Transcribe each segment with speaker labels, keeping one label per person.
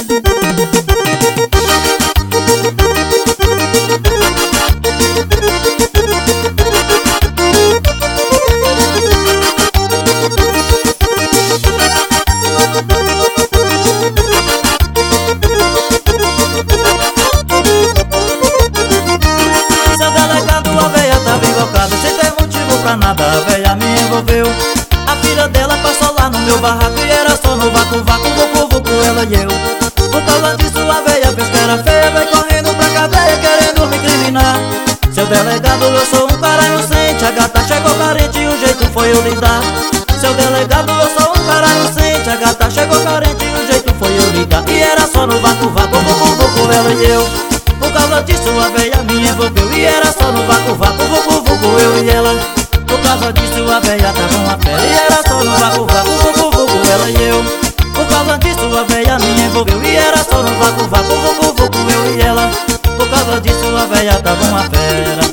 Speaker 1: Seu delegado, a véia tava invocada, sem ter motivo pra nada, a véia me envolveu. A filha dela passou lá no meu barraco e era só no vácuo, vácuo, vucu, vucu, ela e eu. Por causa disso a véia fez que era feia, veio correndo pra cadeia querendo me incriminar. Seu delegado, eu sou um cara inocente, a gata chegou carente e o jeito foi eu lidar. Seu delegado, eu sou um cara inocente, a gata chegou carente e o jeito foi eu lidar. E era só no vácuo, vácuo, vucu, vucu, ela e eu. Por causa disso a véia me envolveu e era só no vácuo, vácuo, vucu, vucu, eu e ela. Por causa disso a véia tava uma fera e era só no vácuo, vácuo, vucu, vucu, ela e eu. Por causa disso a véia me envolveu e era só no vácuo, vácuo, vucu, vucu, eu e ela. Por causa disso a véia tava uma fera.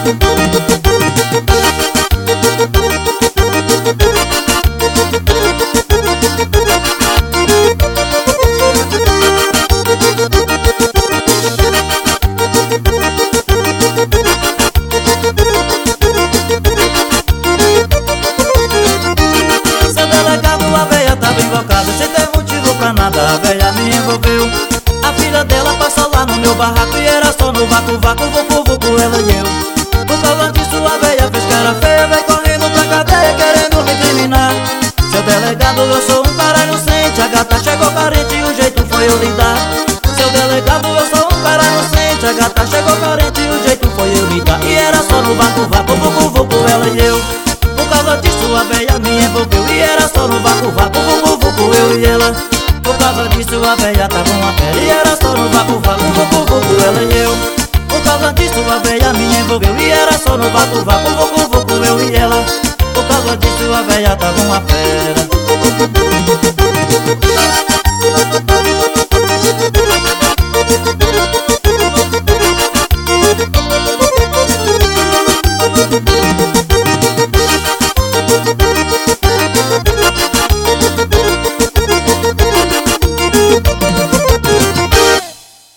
Speaker 1: Seu delegado, a véia tava invocada, sem ter motivo pra nada, a véia me envolveu. A filha dela passou lá no meu barraco e era só no vácuo, vácuo, vucu, vucu, ela e eu. Por causa disso a véia fez cara feia, veio correndo pra cadeia querendo me incriminar. Seu delegado, eu sou um cara inocente, a gata chegou carente e o jeito foi eu lidar. Seu delegado, eu sou um cara inocente, a gata chegou carente e o jeito foi eu lidar. E era só no vácuo, vácuo, vucu, vucu, ela e eu. Por causa disso a véia me envolveu e era só no vácuo, vácuo, vucu, vucu, eu e ela. Por causa disso a véia tava uma fera e era só no vácuo, vácuo, vucu, vucu, ela e eu. Por causa disso a véia me envolveu e era só no vácuo, vácuo, vucu, vucu, eu e ela. Por causa disso a véia tava uma fera.